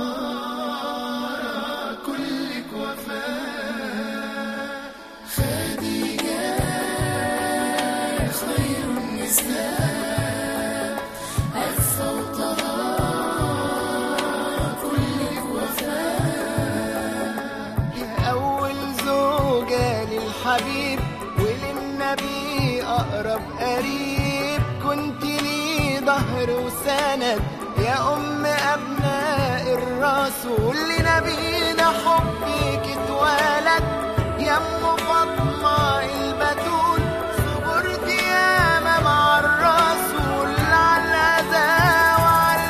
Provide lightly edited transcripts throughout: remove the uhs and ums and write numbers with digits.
كلك وفاء. خديجة خير النساء عفة وطهارة كلك وفاء. يا أول زوجة للحبيب وللنبي أقرب قريب، كنت لي ظهر وسند يا أم أبناء الرسول. لنبينا حبك اتولد يا أم فاطمة البتول، صبرت ياما مع الرسول على الأذى وعلى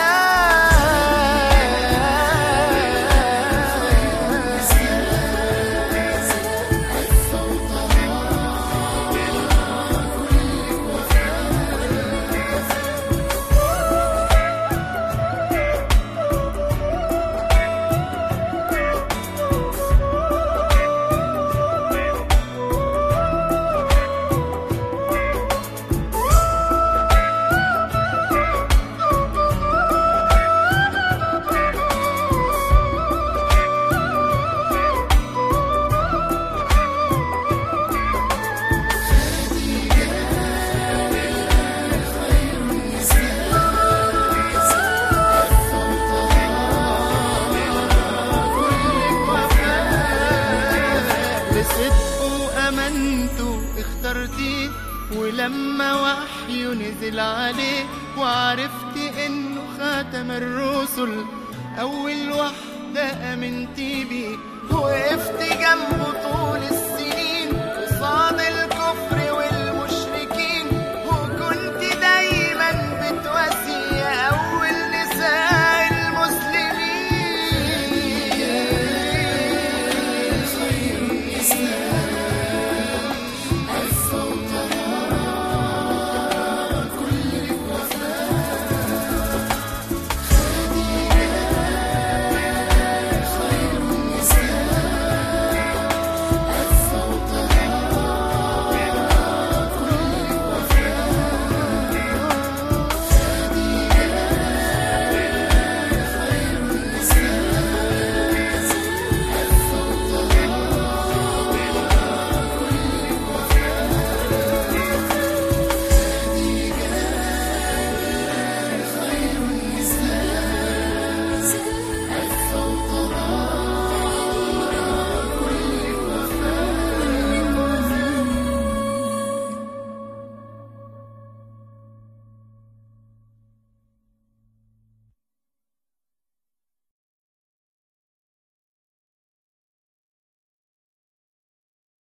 اخترتيه. ولما وحي نزل عليه وعرفت انه خاتم الرسل، اول وحدة امنتي بيه، وقفت جنبه طول السنين